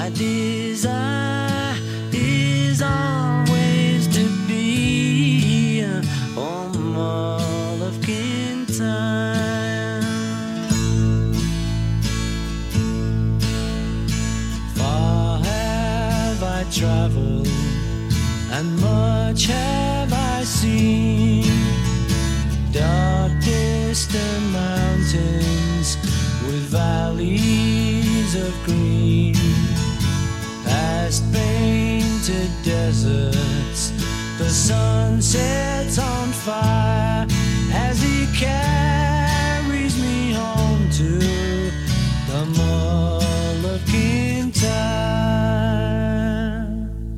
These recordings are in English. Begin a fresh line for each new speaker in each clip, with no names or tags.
My desire is always to be on all of Kintyre. Far have I traveled, and much have I seen. Dark distant mountains with valleys of green, past painted deserts, the sun sets on fire as he carries me home to the Mull of Kintyre.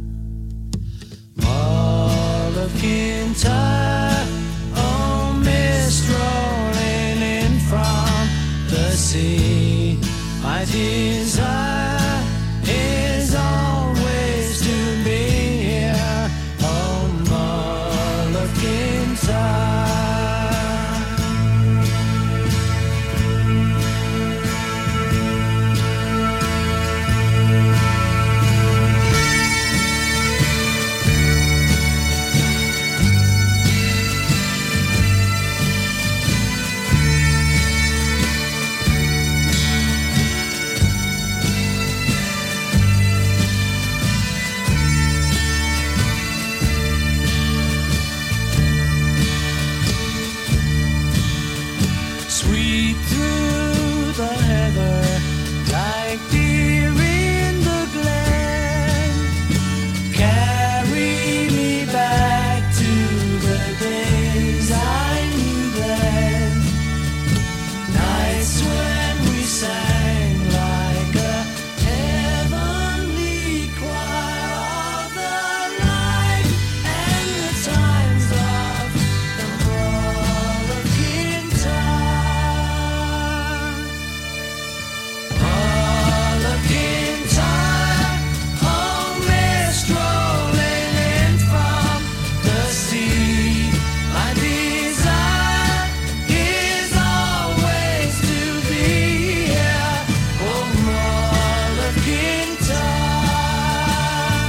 Mull of Kintyre, oh mist rolling in from the sea. My desire is always to be here, oh Mull of Kintyre. Sweep through the heather like deer in the glen. Carry me back to the days I knew then. Nights when we sang like a heavenly choir of the life and the times of the Mull of Kintyre. Mull of Kintyre, oh mist rolling in from the sea. My desire is always to be here, oh Mull of Kintyre.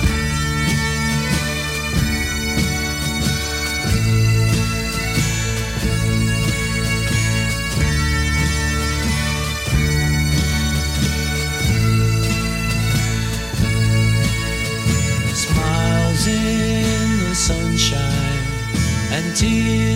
Smiles in the sunshine and tears